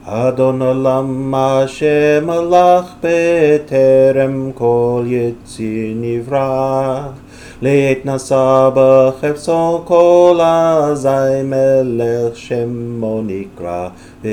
אדון עולם השם מלך בטרם כל יציר נברא, לעת נשא בחפצו כל אזי מלך שמו נקרא,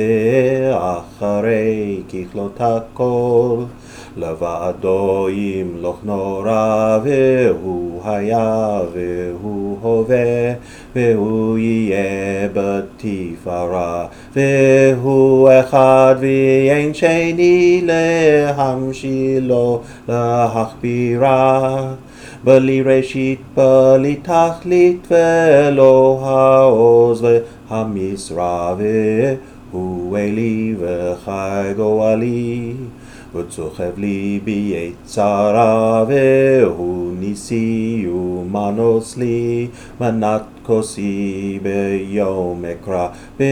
ואחרי ככלות הכל לבדו ימלוך נורא, והוא היה והוא הווה והוא יהיה בתפארה, והוא אחד ואין שני להמשילו להכבירה, בלי ראשית בלי תכלית ולא העוז והמשרה, והוא אלי וחי גואלי וצוחב ליבי עת צרה, והוא ניסי ומנוס לי מנת כוסי ביום אקרא,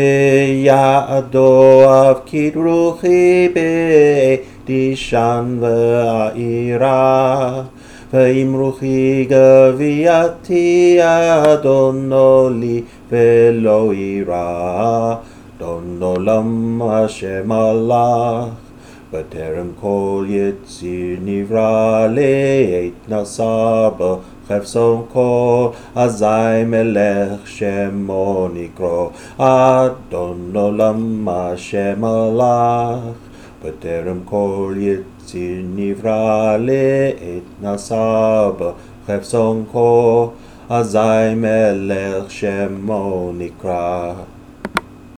בידו אפקיד רוחי בעת תישן ואירה, ואם רוחי גוויתי אדונו לי ולא אירא. אדון עולם השם מלך בטרם כל יציר נברא, לעת נשא בחפצו כל אזי מלך שמו נקרא. אדון עולם השם מלך בטרם כל יציר נברא, לעת נשא בחפצו כל אזי מלך שמו נקרא.